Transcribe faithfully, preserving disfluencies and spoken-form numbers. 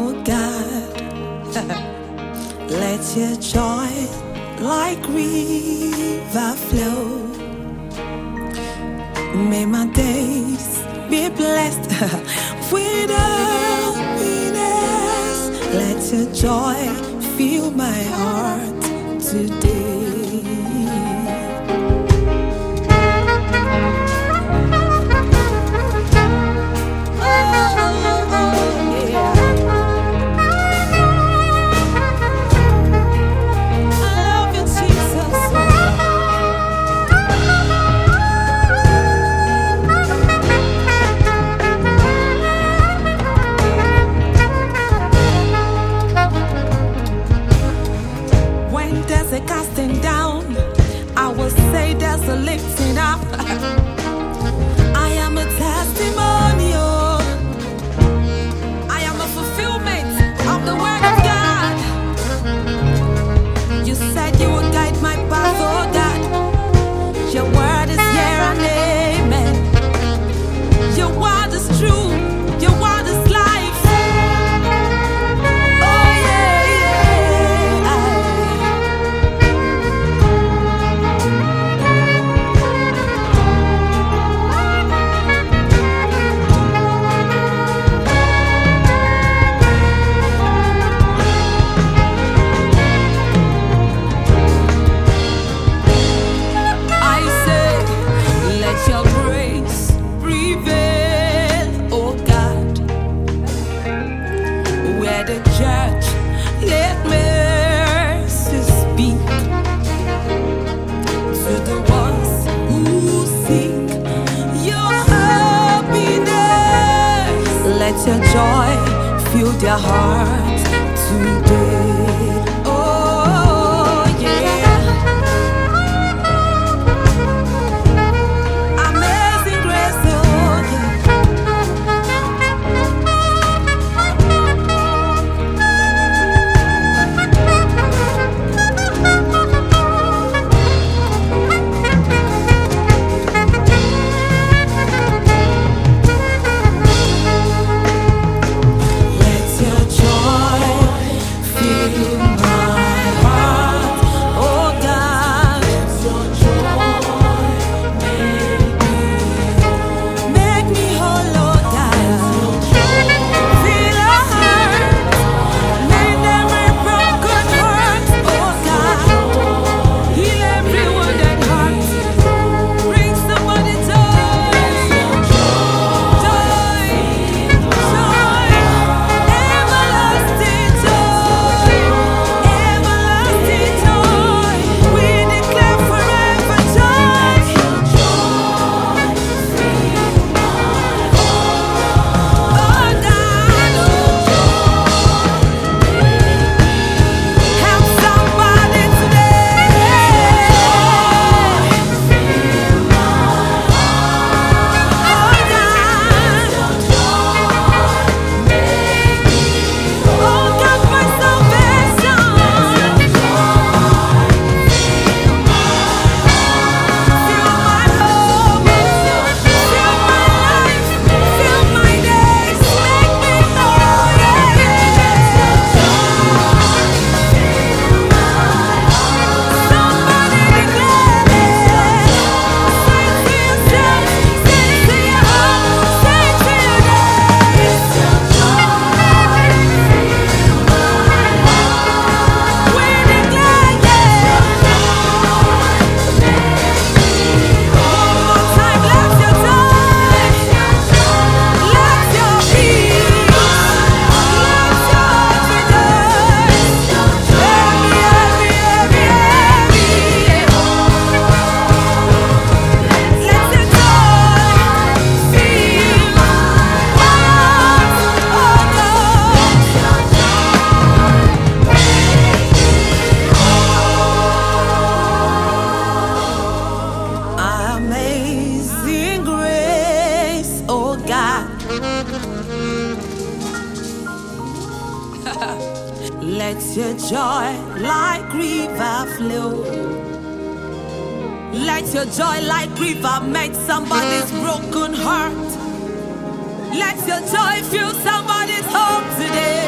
oh God. Let your joy like river flow. May my days be blessed with happiness. Let your joy fill my heart today. A casting down, I will say there's a lifting up. I am a testimonial. I am a fulfillment of the word of God. You said you would guide my path, oh God. Your word is here and amen. Your word is true. Your word is life. Let your joy fill their hearts today. Oh yeah. Amazing grace, oh Let your joy like river flow. Let your joy like river melt somebody's broken heart. Let your joy fill somebody's home today.